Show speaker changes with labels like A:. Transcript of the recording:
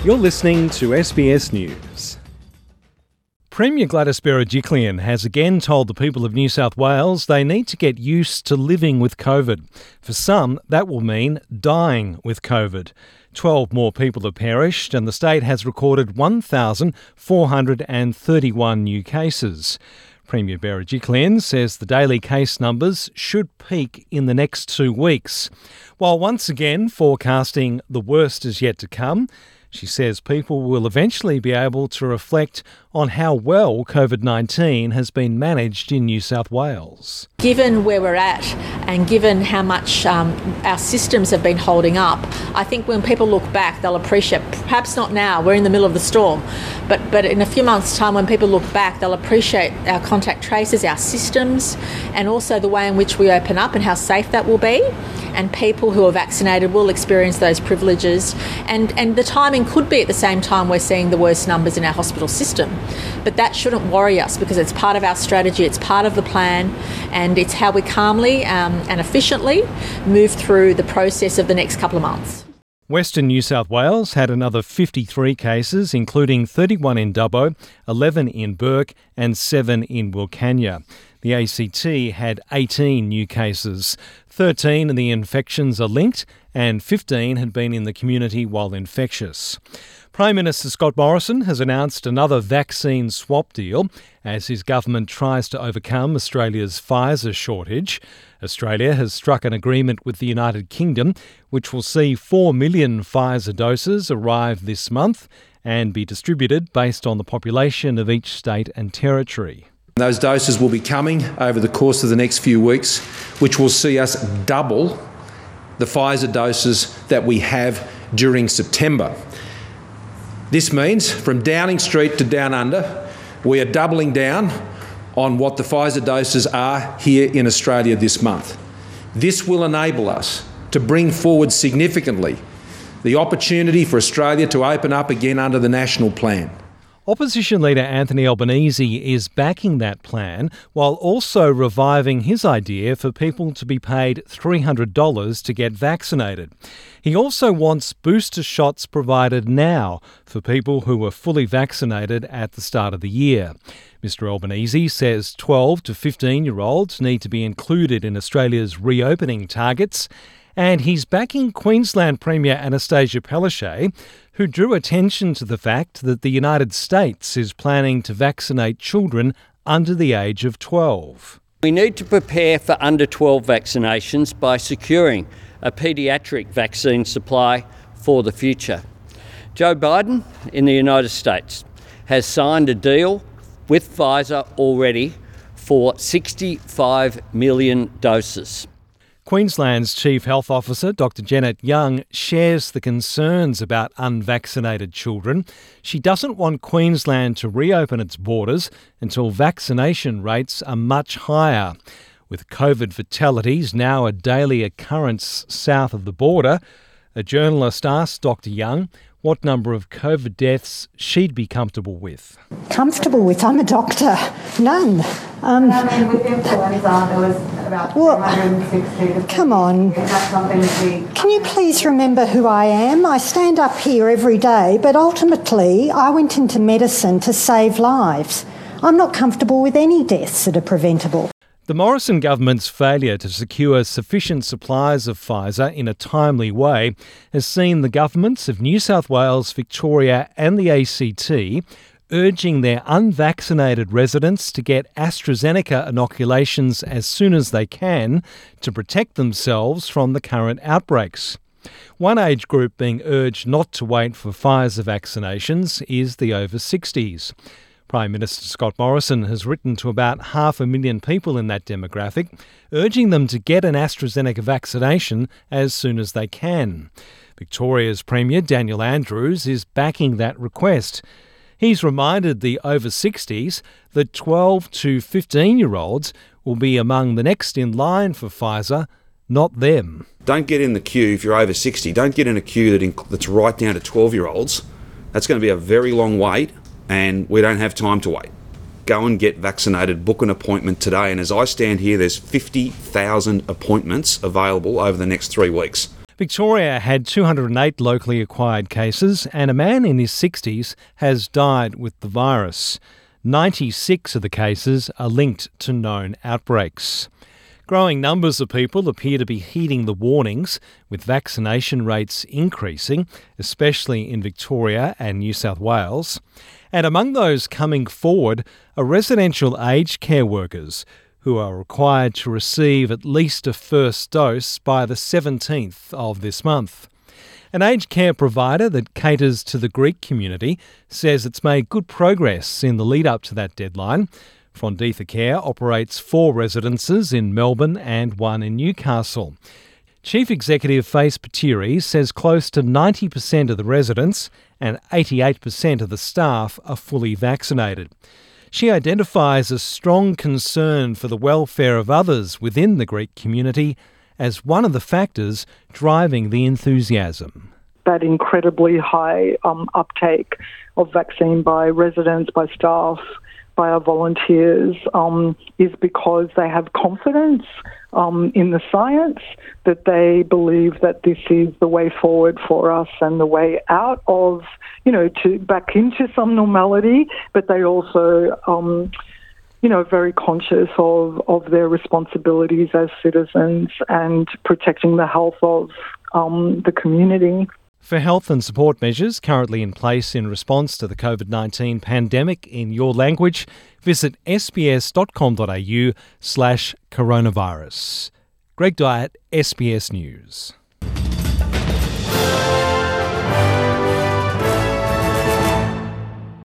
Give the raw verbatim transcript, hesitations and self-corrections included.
A: You're listening to S B S News. Premier Gladys Berejiklian has again told the people of New South Wales they need to get used to living with COVID. For some, that will mean dying with COVID. Twelve more people have perished and the state has recorded one thousand four hundred thirty-one new cases. Premier Berejiklian says the daily case numbers should peak in the next two weeks. While once again forecasting the worst is yet to come, she says people will eventually be able to reflect on how well COVID nineteen has been managed in New South Wales.
B: Given where we're at and given how much um, our systems have been holding up, I think when people look back, they'll appreciate, perhaps not now, we're in the middle of the storm, but, but in a few months' time when people look back, they'll appreciate our contact tracers, our systems, and also the way in which we open up and how safe that will be. And people who are vaccinated will experience those privileges. And, and the timing could be at the same time we're seeing the worst numbers in our hospital system. But that shouldn't worry us because it's part of our strategy, it's part of the plan, and it's how we calmly um, and efficiently move through the process of the next couple of months.
A: Western New South Wales had another fifty-three cases, including thirty-one in Dubbo, eleven in Bourke and seven in Wilcannia. The A C T had eighteen new cases. thirteen of the infections are linked and fifteen had been in the community while infectious. Prime Minister Scott Morrison has announced another vaccine swap deal as his government tries to overcome Australia's Pfizer shortage. Australia has struck an agreement with the United Kingdom, which will see four million Pfizer doses arrive this month and be distributed based on the population of each state and territory.
C: Those doses will be coming over the course of the next few weeks, which will see us double the Pfizer doses that we have during September. This means from Downing Street to Down Under, we are doubling down on what the Pfizer doses are here in Australia this month. This will enable us to bring forward significantly the opportunity for Australia to open up again under the national plan.
A: Opposition leader Anthony Albanese is backing that plan while also reviving his idea for people to be paid three hundred dollars to get vaccinated. He also wants booster shots provided now for people who were fully vaccinated at the start of the year. Mister Albanese says twelve to fifteen-year-olds need to be included in Australia's reopening targets, and he's backing Queensland Premier Anastasia Palaszczuk, who drew attention to the fact that the United States is planning to vaccinate children under the age of twelve.
D: We need to prepare for under twelve vaccinations by securing a paediatric vaccine supply for the future. Joe Biden in the United States has signed a deal with Pfizer already for sixty-five million doses.
A: Queensland's Chief Health Officer, Doctor Janet Young, shares the concerns about unvaccinated children. She doesn't want Queensland to reopen its borders until vaccination rates are much higher. With COVID fatalities now a daily occurrence south of the border, a journalist asked Doctor Young what number of COVID deaths she'd be comfortable with.
E: Comfortable with? I'm a doctor. None. Um,
F: I mean, with influenza, there was about well, two hundred sixty.
E: Come on.
F: Is that something we...
E: Can you please remember who I am? I stand up here every day, but ultimately I went into medicine to save lives. I'm not comfortable with any deaths that are preventable.
A: The Morrison government's failure to secure sufficient supplies of Pfizer in a timely way has seen the governments of New South Wales, Victoria and the A C T urging their unvaccinated residents to get AstraZeneca inoculations as soon as they can to protect themselves from the current outbreaks. One age group being urged not to wait for Pfizer vaccinations is the over sixties. Prime Minister Scott Morrison has written to about half a million people in that demographic, urging them to get an AstraZeneca vaccination as soon as they can. Victoria's Premier Daniel Andrews is backing that request. He's reminded the over sixties that twelve to fifteen-year-olds will be among the next in line for Pfizer, not them.
G: Don't get in the queue if you're over sixty. Don't get in a queue that inc- that's right down to twelve-year-olds. That's going to be a very long wait, and we don't have time to wait. Go and get vaccinated, book an appointment today, and as I stand here, there's fifty thousand appointments available over the next three weeks.
A: Victoria had two hundred eight locally acquired cases, and a man in his sixties has died with the virus. ninety-six of the cases are linked to known outbreaks. Growing numbers of people appear to be heeding the warnings, with vaccination rates increasing, especially in Victoria and New South Wales. And among those coming forward are residential aged care workers, who are required to receive at least a first dose by the seventeenth of this month. An aged care provider that caters to the Greek community says it's made good progress in the lead up to that deadline. Fronditha Care operates four residences in Melbourne and one in Newcastle. Chief Executive Face Patiri says close to ninety percent of the residents and eighty-eight percent of the staff are fully vaccinated. She identifies a strong concern for the welfare of others within the Greek community as one of the factors driving the enthusiasm.
H: That incredibly high um, uptake of vaccine by residents, by staff, by our volunteers um, is because they have confidence um, in the science, that they believe that this is the way forward for us and the way out of, you know, to back into some normality, but they also, um, you know, very conscious of, of their responsibilities as citizens and protecting the health of um, the community.
A: For health and support measures currently in place in response to the covid nineteen pandemic in your language, visit sbs.com.au slash coronavirus. Greg Dyett, S B S News.